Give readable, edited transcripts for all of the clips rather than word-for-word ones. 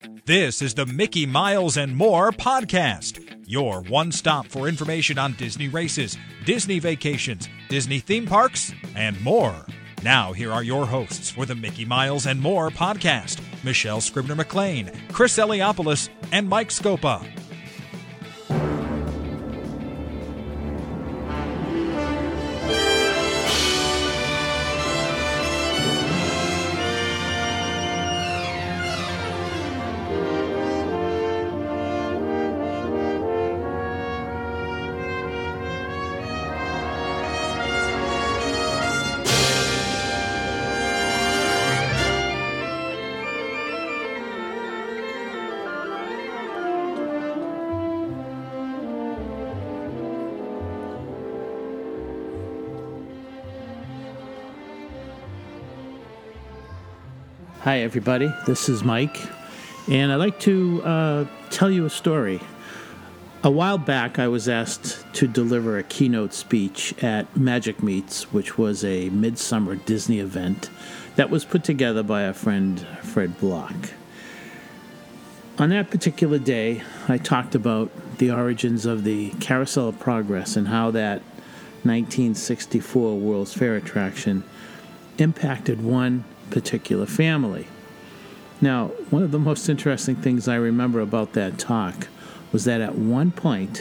This is the Mickey Miles and More podcast, your one stop for information on Disney races, Disney vacations, Disney theme parks, and more. Now, here are your hosts for the Mickey Miles and More podcast, Michelle Scribner-McLean, Chris Eliopoulos, and Mike Scopa. Hi, everybody. This is Mike, and I'd like to tell you a story. A while back, I was asked to deliver a keynote speech at Magic Meets, which was a midsummer Disney event that was put together by our friend Fred Block. On that particular day, I talked about the origins of the Carousel of Progress and how that 1964 World's Fair attraction impacted one particular family. Now, one of the most interesting things I remember about that talk was that at one point,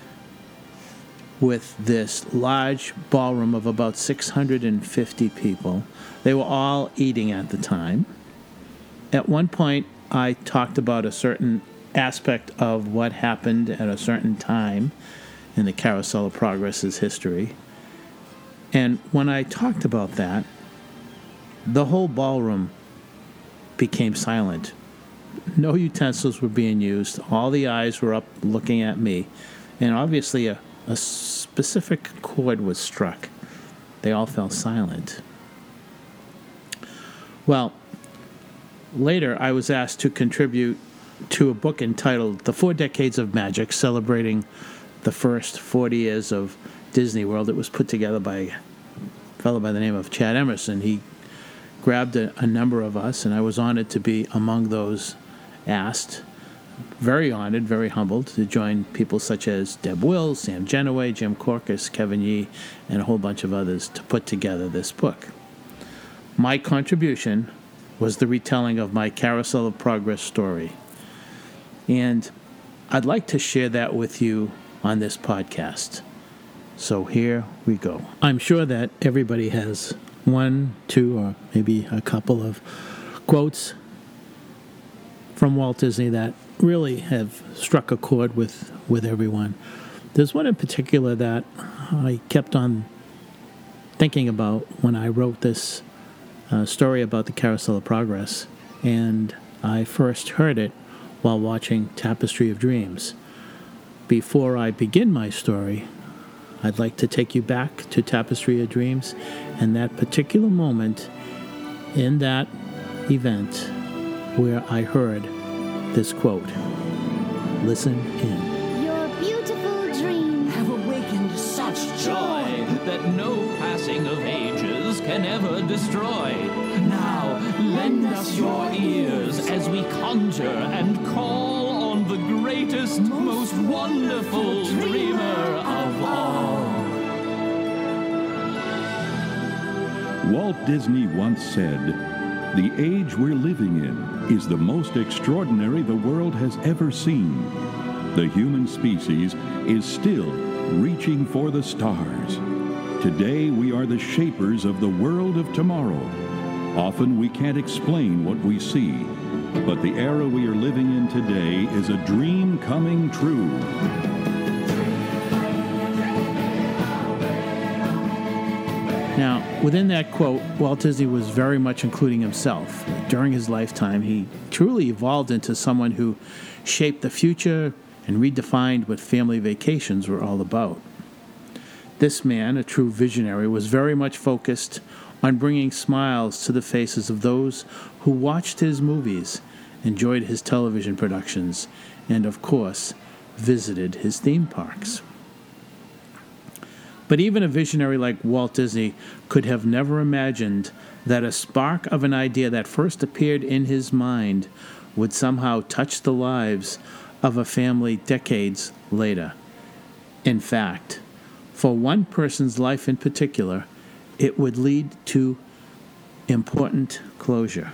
with this large ballroom of about 650 people, they were all eating at the time. At one point, I talked about a certain aspect of what happened at a certain time in the Carousel of Progress's history. And when I talked about that, the whole ballroom became silent. No utensils were being used. All the eyes were up looking at me. And obviously a specific chord was struck. They all fell silent. Well, later I was asked to contribute to a book entitled The 4 Decades of Magic, celebrating the first 40 years of Disney World. It was put together by a fellow by the name of Chad Emerson. He grabbed a number of us, and I was honored to be among those asked. Very honored, very humbled to join people such as Deb Wills, Sam Genoway, Jim Corcus, Kevin Yee, and a whole bunch of others to put together this book. My contribution was the retelling of my Carousel of Progress story. And I'd like to share that with you on this podcast. So here we go. I'm sure that everybody has one, two, or maybe a couple of quotes from Walt Disney that really have struck a chord with everyone. There's one in particular that I kept on thinking about when I wrote this story about the Carousel of Progress, and I first heard it while watching Tapestry of Dreams. Before I begin my story, I'd like to take you back to Tapestry of Dreams and that particular moment in that event where I heard this quote. Listen in. Your beautiful dreams have awakened such joy that no passing of ages can ever destroy. Now lend us your ears as we conjure and call on the greatest, most wonderful dreamer of all. Walt Disney once said, "The age we're living in is the most extraordinary the world has ever seen. The human species is still reaching for the stars. Today we are the shapers of the world of tomorrow. Often we can't explain what we see, but the era we are living in today is a dream coming true." Now, within that quote, Walt Disney was very much including himself. During his lifetime, he truly evolved into someone who shaped the future and redefined what family vacations were all about. This man, a true visionary, was very much focused on bringing smiles to the faces of those who watched his movies, enjoyed his television productions, and, of course, visited his theme parks. But even a visionary like Walt Disney could have never imagined that a spark of an idea that first appeared in his mind would somehow touch the lives of a family decades later. In fact, for one person's life in particular, it would lead to important closure.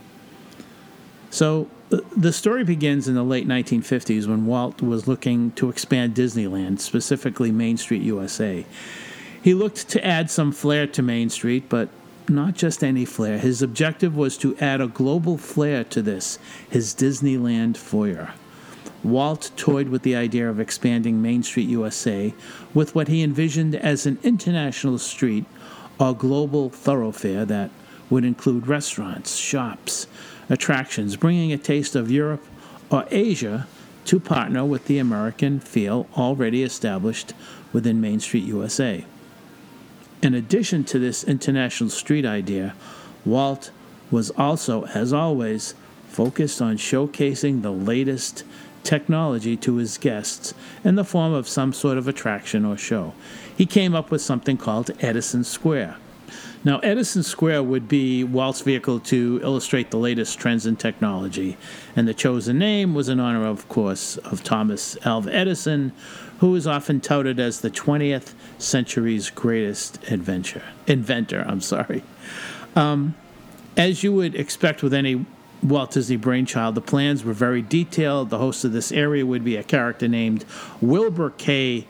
So, the story begins in the late 1950s when Walt was looking to expand Disneyland, specifically Main Street, USA. He looked to add some flair to Main Street, but not just any flair. His objective was to add a global flair to this, his Disneyland foyer. Walt toyed with the idea of expanding Main Street, USA, with what he envisioned as an international street or global thoroughfare that would include restaurants, shops, attractions, bringing a taste of Europe or Asia to partner with the American feel already established within Main Street, USA. In addition to this international street idea, Walt was also, as always, focused on showcasing the latest technology to his guests in the form of some sort of attraction or show. He came up with something called Edison Square. Now, Edison Square would be Walt's vehicle to illustrate the latest trends in technology, and the chosen name was in honor, of course, of Thomas Alva Edison, who is often touted as the 20th century's greatest inventor. As you would expect with any Walt Disney brainchild, the plans were very detailed. The host of this area would be a character named Wilbur K.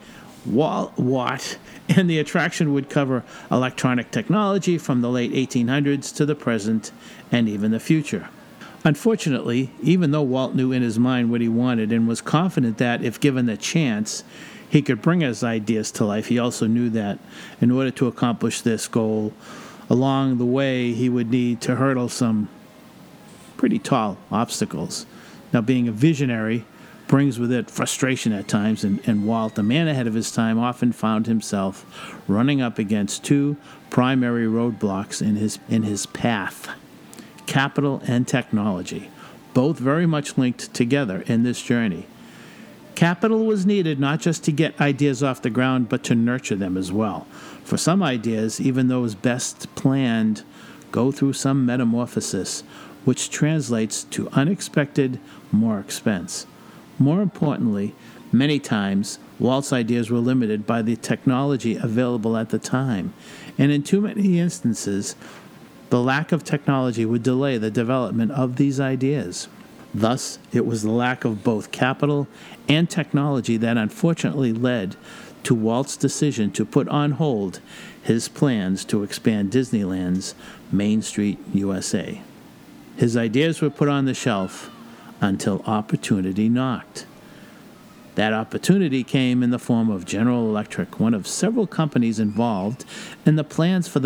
Watt, and the attraction would cover electronic technology from the late 1800s to the present and even the future. Unfortunately, even though Walt knew in his mind what he wanted and was confident that, if given the chance, he could bring his ideas to life, he also knew that in order to accomplish this goal, along the way he would need to hurdle some pretty tall obstacles. Now, being a visionary brings with it frustration at times, and Walt, a man ahead of his time, often found himself running up against two primary roadblocks in his path: capital and technology, both very much linked together in this journey. Capital was needed not just to get ideas off the ground, but to nurture them as well. For some ideas, even those best planned, go through some metamorphosis, which translates to unexpected more expense. More importantly, many times, Walt's ideas were limited by the technology available at the time, and in too many instances, the lack of technology would delay the development of these ideas. Thus, it was the lack of both capital and technology that unfortunately led to Walt's decision to put on hold his plans to expand Disneyland's Main Street, USA. His ideas were put on the shelf until opportunity knocked. That opportunity came in the form of General Electric, one of several companies involved in the plans for the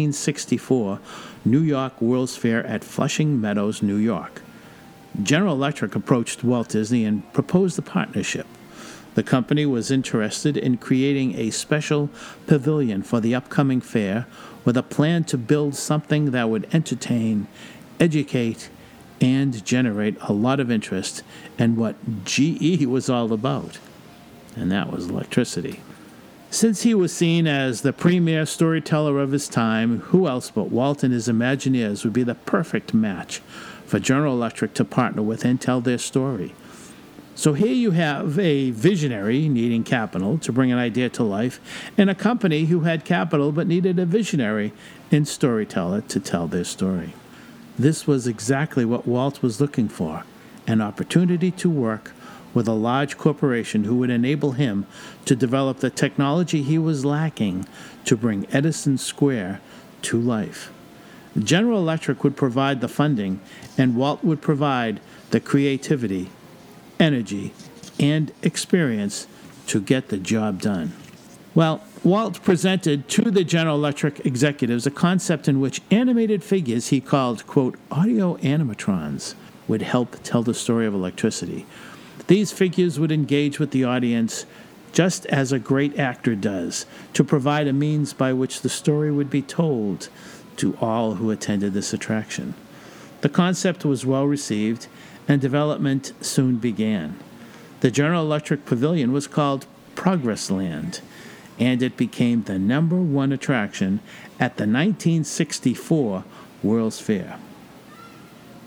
1964 New York World's Fair at Flushing Meadows, New York. General Electric approached Walt Disney and proposed a partnership. The company was interested in creating a special pavilion for the upcoming fair with a plan to build something that would entertain, educate, and generate a lot of interest in what GE was all about, and that was electricity. Since he was seen as the premier storyteller of his time, who else but Walt and his Imagineers would be the perfect match for General Electric to partner with and tell their story? So here you have a visionary needing capital to bring an idea to life, and a company who had capital but needed a visionary and storyteller to tell their story. This was exactly what Walt was looking for, an opportunity to work with a large corporation who would enable him to develop the technology he was lacking to bring Edison Square to life. General Electric would provide the funding, and Walt would provide the creativity, energy, and experience to get the job done. Well, Walt presented to the General Electric executives a concept in which animated figures he called, quote, audio animatrons would help tell the story of electricity. These figures would engage with the audience just as a great actor does, to provide a means by which the story would be told to all who attended this attraction. The concept was well received, and development soon began. The General Electric Pavilion was called Progress Land, and it became the #1 attraction at the 1964 World's Fair.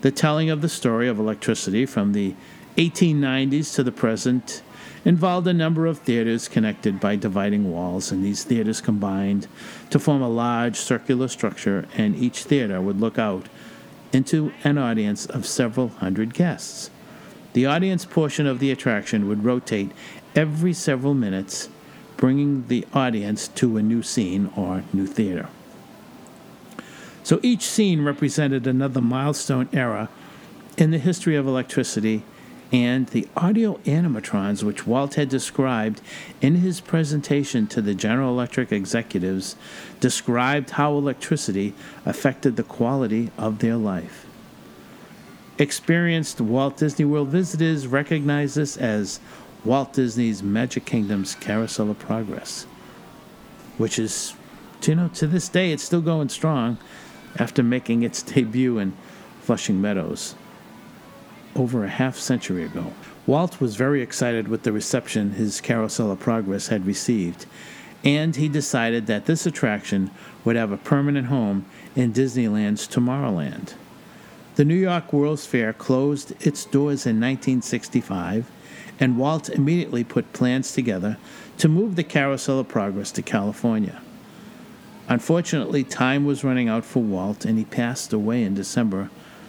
The telling of the story of electricity from the 1890s to the present involved a number of theaters connected by dividing walls, and these theaters combined to form a large circular structure, and each theater would look out into an audience of several hundred guests. The audience portion of the attraction would rotate every several minutes, bringing the audience to a new scene or new theater. So each scene represented another milestone era in the history of electricity, and the audio animatrons, which Walt had described in his presentation to the General Electric executives, described how electricity affected the quality of their life. Experienced Walt Disney World visitors recognize this as Walt Disney's Magic Kingdom's Carousel of Progress, which is, to this day, it's still going strong after making its debut in Flushing Meadows over a half-century ago. Walt was very excited with the reception his Carousel of Progress had received, and he decided that this attraction would have a permanent home in Disneyland's Tomorrowland. The New York World's Fair closed its doors in 1965, and Walt immediately put plans together to move the Carousel of Progress to California. Unfortunately, time was running out for Walt, and he passed away in December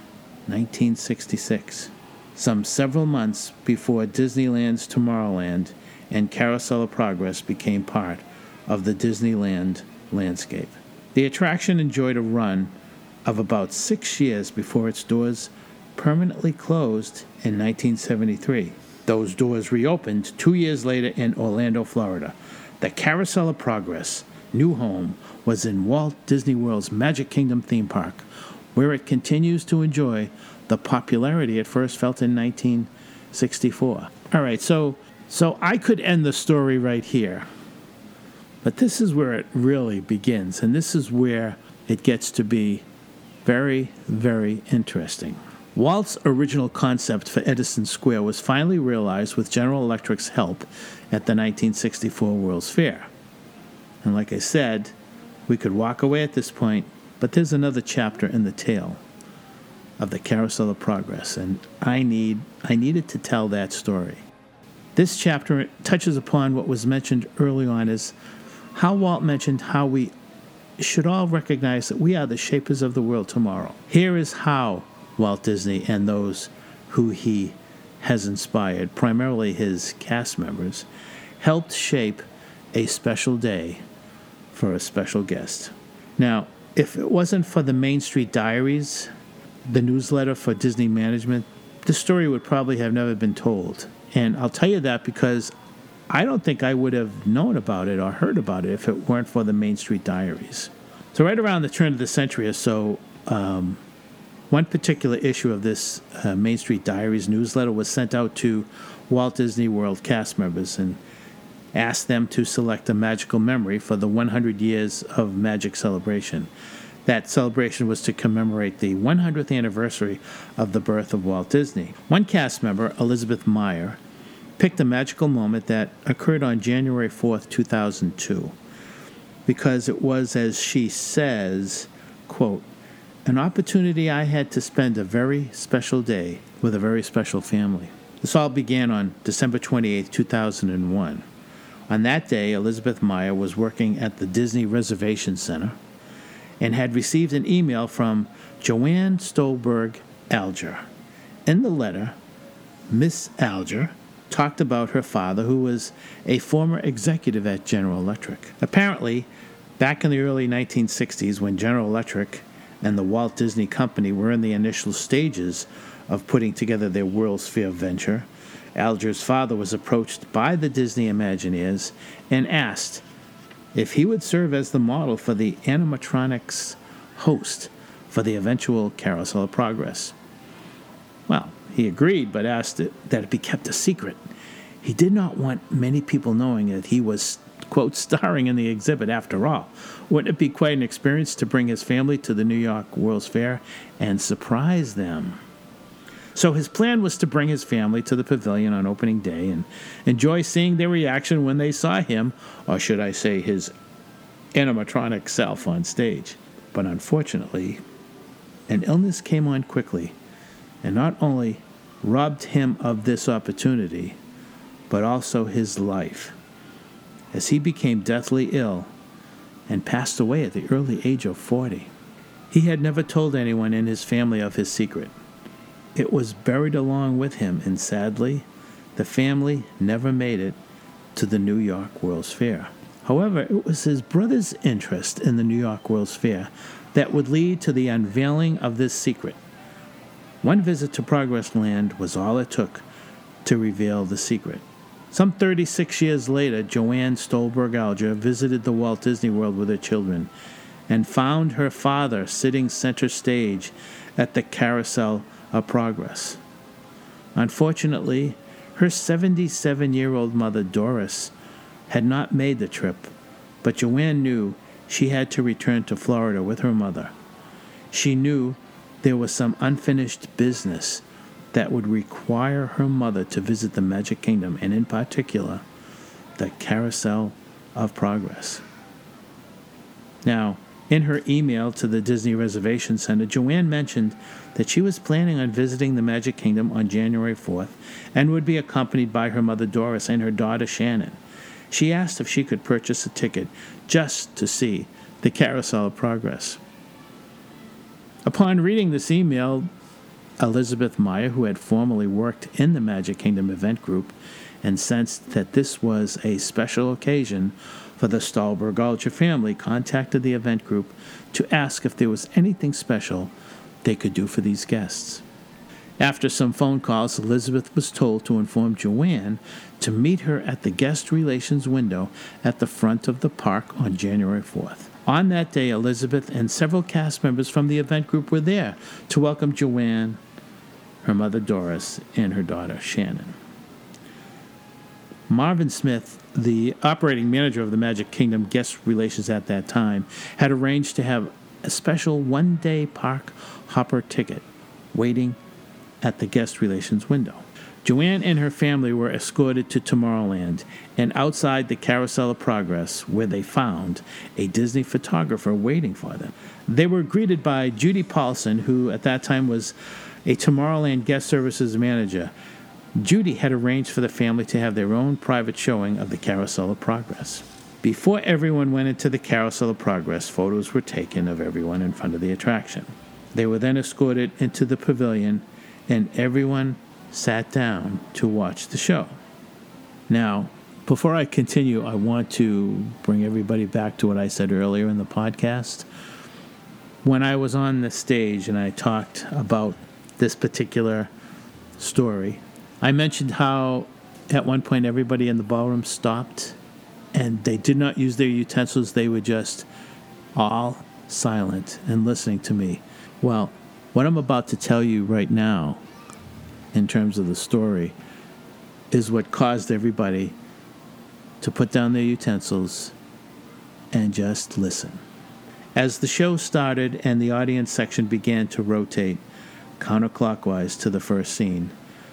1966, some several months before Disneyland's Tomorrowland and Carousel of Progress became part of the Disneyland landscape. The attraction enjoyed a run of about 6 years before its doors permanently closed in 1973. Those doors reopened 2 years later in Orlando, Florida. The Carousel of Progress' new home was in Walt Disney World's Magic Kingdom theme park, where it continues to enjoy the popularity it first felt in 1964. All right, so I could end the story right here, but this is where it really begins, and this is where it gets to be very, very interesting. Walt's original concept for Edison Square was finally realized with General Electric's help at the 1964 World's Fair. And like I said, we could walk away at this point, but there's another chapter in the tale of the Carousel of Progress, and I needed to tell that story. This chapter touches upon what was mentioned early on, is how Walt mentioned how we should all recognize that we are the shapers of the world tomorrow. Here is how Walt Disney and those who he has inspired, primarily his cast members, helped shape a special day for a special guest. Now, if it wasn't for the Main Street Diaries, the newsletter for Disney management, the story would probably have never been told. And I'll tell you that because I don't think I would have known about it or heard about it if it weren't for the Main Street Diaries. So right around the turn of the century or so, one particular issue of this Main Street Diaries newsletter was sent out to Walt Disney World cast members and asked them to select a magical memory for the 100 years of Magic celebration. That celebration was to commemorate the 100th anniversary of the birth of Walt Disney. One cast member, Elizabeth Meyer, picked a magical moment that occurred on January 4th, 2002, because it was, as she says, quote, an opportunity I had to spend a very special day with a very special family. This all began on December 28th, 2001. On that day, Elizabeth Meyer was working at the Disney Reservation Center and had received an email from Joanne Stolberg Alger. In the letter, Miss Alger talked about her father, who was a former executive at General Electric. Apparently, back in the early 1960s, when General Electric and the Walt Disney Company were in the initial stages of putting together their World's Fair venture, Alger's father was approached by the Disney Imagineers and asked if he would serve as the model for the animatronics host for the eventual Carousel of Progress. Well, he agreed, but asked that it be kept a secret. He did not want many people knowing that he was, quote, starring in the exhibit after all. Wouldn't it be quite an experience to bring his family to the New York World's Fair and surprise them? So his plan was to bring his family to the pavilion on opening day and enjoy seeing their reaction when they saw him, or should I say his animatronic self on stage. But unfortunately, an illness came on quickly, and not only robbed him of this opportunity, but also his life, as he became deathly ill and passed away at the early age of 40. He had never told anyone in his family of his secret. It was buried along with him, and sadly, the family never made it to the New York World's Fair. However, it was his brother's interest in the New York World's Fair that would lead to the unveiling of this secret. One visit to Progress Land was all it took to reveal the secret. Some 36 years later, Joanne Stolberg-Alger visited the Walt Disney World with her children and found her father sitting center stage at the Carousel of Progress. Unfortunately, her 77-year-old mother, Doris, had not made the trip, but Joanne knew she had to return to Florida with her mother. She knew there was some unfinished business that would require her mother to visit the Magic Kingdom, and in particular, the Carousel of Progress. Now, in her email to the Disney Reservation Center, Joanne mentioned that she was planning on visiting the Magic Kingdom on January 4th and would be accompanied by her mother Doris and her daughter Shannon. She asked if she could purchase a ticket just to see the Carousel of Progress. Upon reading this email, Elizabeth Meyer, who had formerly worked in the Magic Kingdom event group and sensed that this was a special occasion for the Stolberg-Alger family, contacted the event group to ask if there was anything special they could do for these guests. After some phone calls, Elizabeth was told to inform Joanne to meet her at the guest relations window at the front of the park on January 4th. On that day, Elizabeth and several cast members from the event group were there to welcome Joanne, her mother Doris, and her daughter Shannon. Marvin Smith, the operating manager of the Magic Kingdom guest relations at that time, had arranged to have a special one-day park hopper ticket waiting at the guest relations window. Joanne and her family were escorted to Tomorrowland and outside the Carousel of Progress, where they found a Disney photographer waiting for them. They were greeted by Judy Paulson, who at that time was a Tomorrowland guest services manager. Judy had arranged for the family to have their own private showing of the Carousel of Progress. Before everyone went into the Carousel of Progress, photos were taken of everyone in front of the attraction. They were then escorted into the pavilion, and everyone sat down to watch the show. Now, before I continue, I want to bring everybody back to what I said earlier in the podcast. When I was on the stage and I talked about this particular story, I mentioned how at one point everybody in the ballroom stopped and they did not use their utensils. They were just all silent and listening to me. Well, what I'm about to tell you right now in terms of the story is what caused everybody to put down their utensils and just listen. As the show started and the audience section began to rotate counterclockwise to the first scene,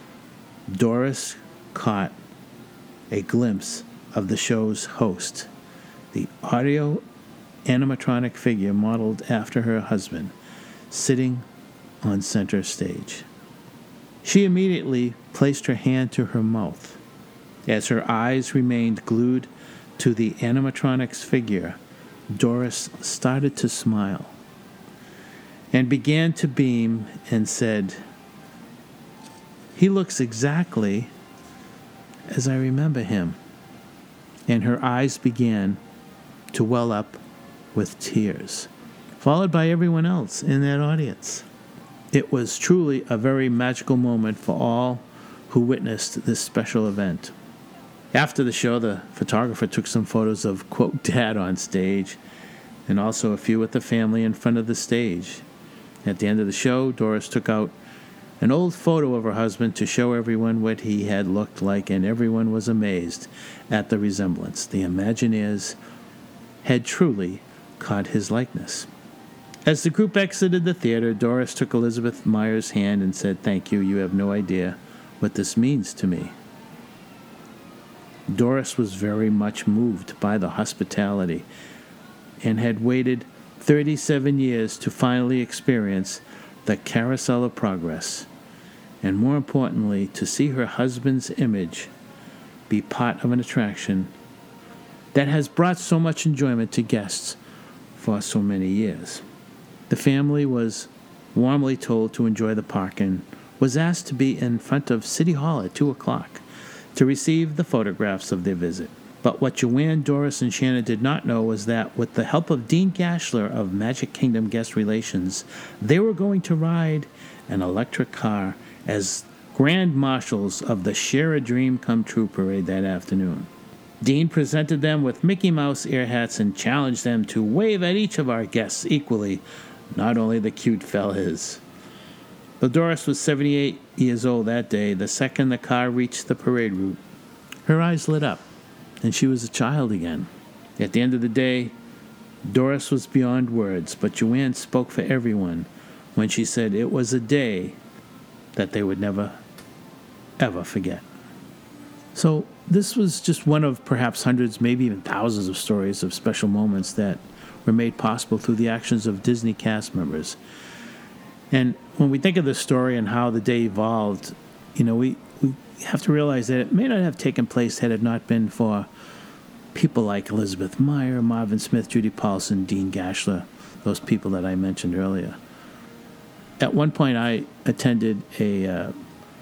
Doris caught a glimpse of the show's host, the audio animatronic figure modeled after her husband, sitting on center stage. She immediately placed her hand to her mouth. As her eyes remained glued to the animatronic's figure, Doris started to smile and began to beam and said, "He looks exactly as I remember him." And her eyes began to well up with tears, followed by everyone else in that audience. It was truly a very magical moment for all who witnessed this special event. After the show, the photographer took some photos of, quote, Dad on stage, and also a few with the family in front of the stage. At the end of the show, Doris took out an old photo of her husband to show everyone what he had looked like, and everyone was amazed at the resemblance. The Imagineers had truly caught his likeness. As the group exited the theater, Doris took Elizabeth Meyer's hand and said, "Thank you. You have no idea what this means to me." Doris was very much moved by the hospitality and had waited 37 years to finally experience the Carousel of Progress. and more importantly, to see her husband's image be part of an attraction that has brought so much enjoyment to guests for so many years. The family was warmly told to enjoy the park and was asked to be in front of City Hall at 2 o'clock to receive the photographs of their visit. But what Joanne, Doris, and Shannon did not know was that with the help of Dean Gashler of Magic Kingdom Guest Relations, they were going to ride an electric car as Grand Marshals of the Share a Dream Come True parade that afternoon. Dean presented them with Mickey Mouse ear hats and challenged them to wave at each of our guests equally, not only the cute fellas. Though Doris was 78 years old that day, the second the car reached the parade route, her eyes lit up, and she was a child again. At the end of the day, Doris was beyond words, but Joanne spoke for everyone when she said it was a day that they would never, ever forget. So this was just one of perhaps hundreds, maybe even thousands of stories of special moments that were made possible through the actions of Disney cast members. And when we think of the story and how the day evolved, we have to realize that it may not have taken place had it not been for people like Elizabeth Meyer, Marvin Smith, Judy Paulson, Dean Gashler, those people that I mentioned earlier. At one point, I attended a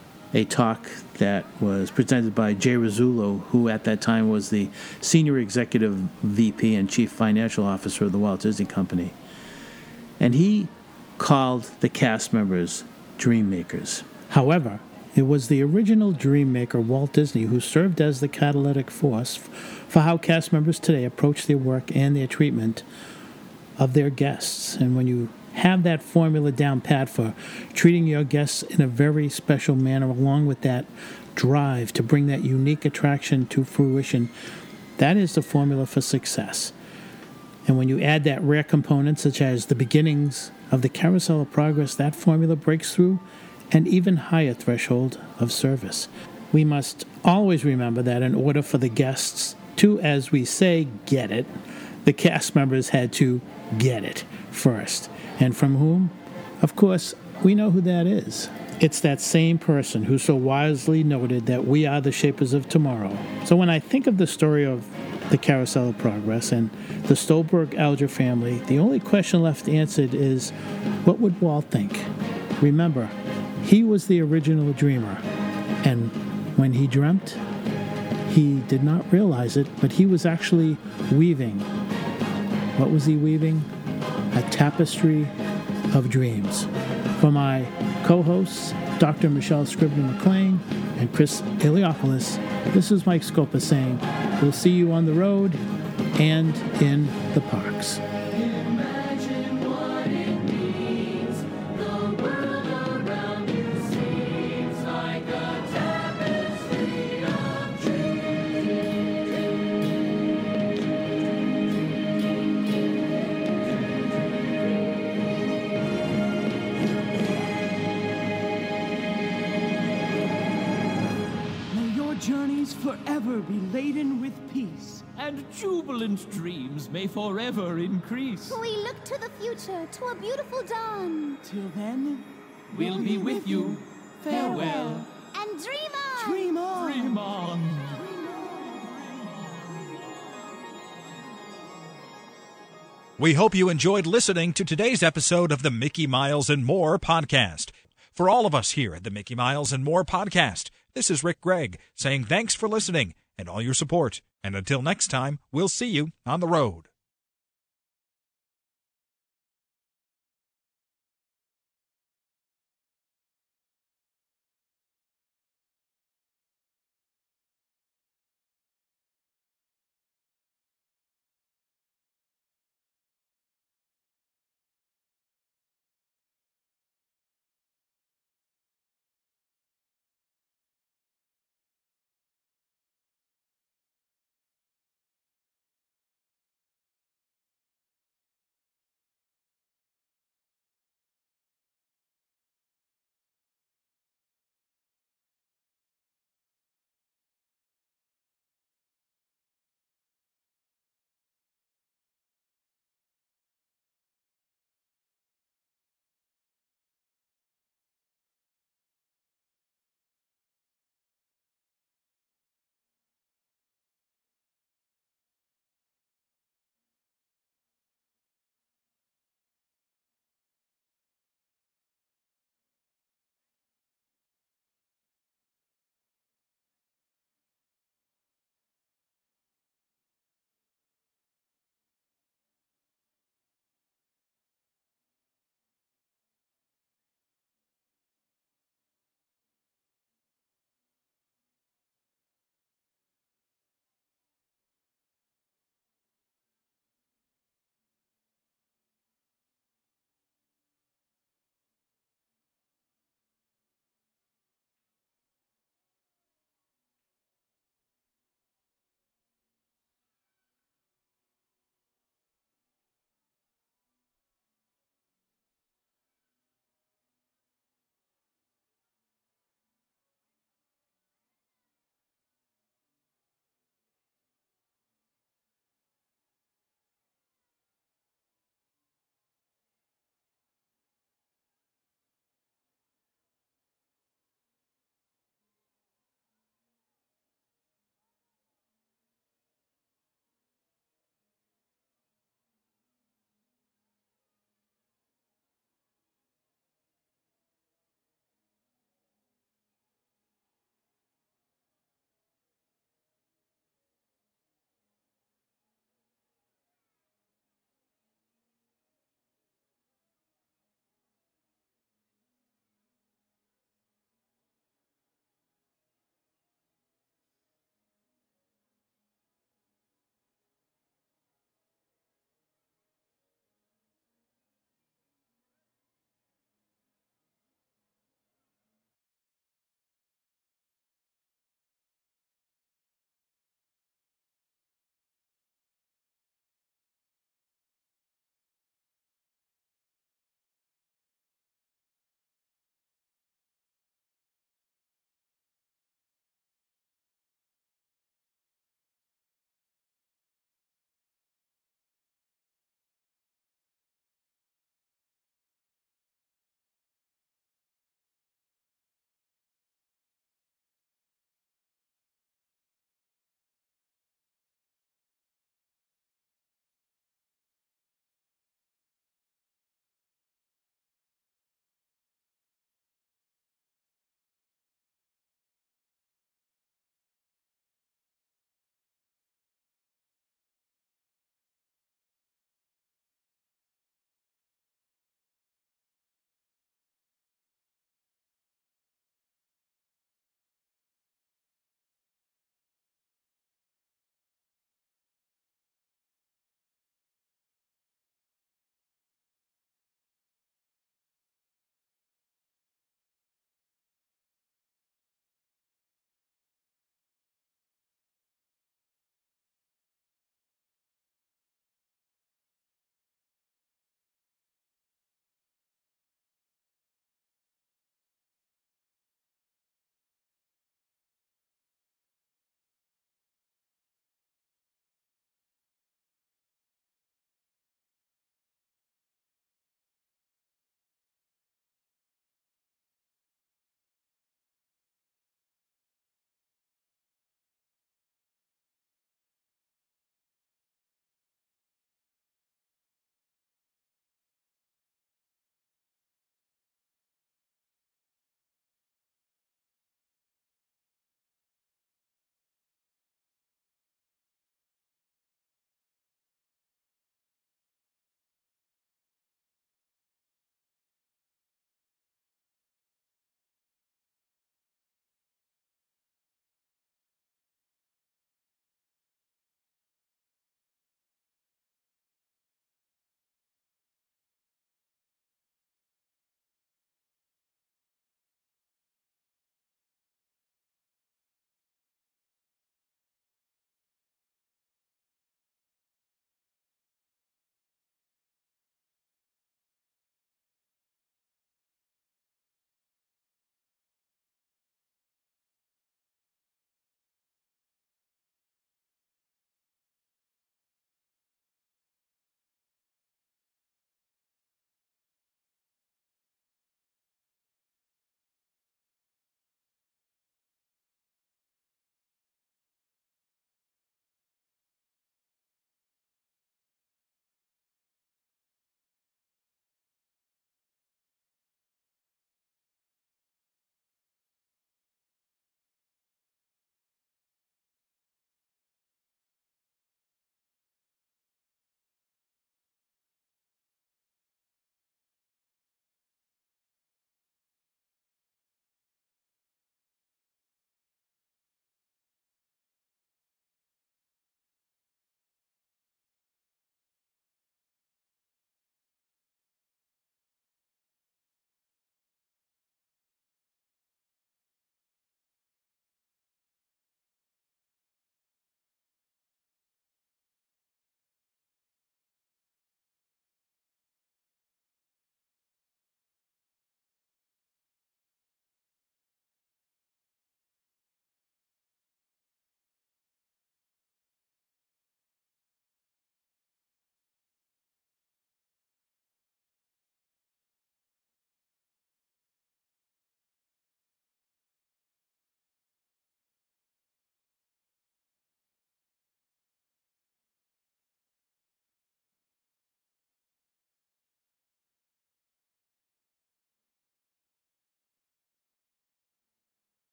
talk that was presented by Jay Rizzullo, who at that time was the Senior Executive VP and Chief Financial Officer of the Walt Disney Company. And he called the cast members dream makers. However, it was the original dream maker, Walt Disney, who served as the catalytic force for how cast members today approach their work and their treatment of their guests. And when you have that formula down pat for treating your guests in a very special manner, along with that drive to bring that unique attraction to fruition, that is the formula for success. And when you add that rare component, such as the beginnings of the Carousel of Progress, that formula breaks through an even higher threshold of service. We must always remember that in order for the guests to, as we say, get it, the cast members had to get it first. And from whom? Of course, we know who that is. It's that same person who so wisely noted that we are the shapers of tomorrow. So when I think of the story of the Carousel of Progress and the Stolberg-Alger family, the only question left answered is, what would Walt think? Remember, he was the original dreamer. And when he dreamt, he did not realize it, but he was actually weaving. What was he weaving? A tapestry of dreams. For my co-hosts, Dr. Michelle Scribner-McLean and Chris Eliopoulos, this is Mike Scopa saying, we'll see you on the road and in the parks. Imagine what it means. The world around you seems like a tapestry of dreams. May your journeys forever be laden with peace. And jubilant dreams may forever increase. We look to the future, to a beautiful dawn. Till then, We'll be with you. Farewell. And dream on! dream on. Dream on. We hope you enjoyed listening to today's episode of the Mickey Miles and More podcast. For all of us here at the Mickey Miles and More podcast, this is Rick Gregg saying thanks for listening and all your support. And until next time, we'll see you on the road.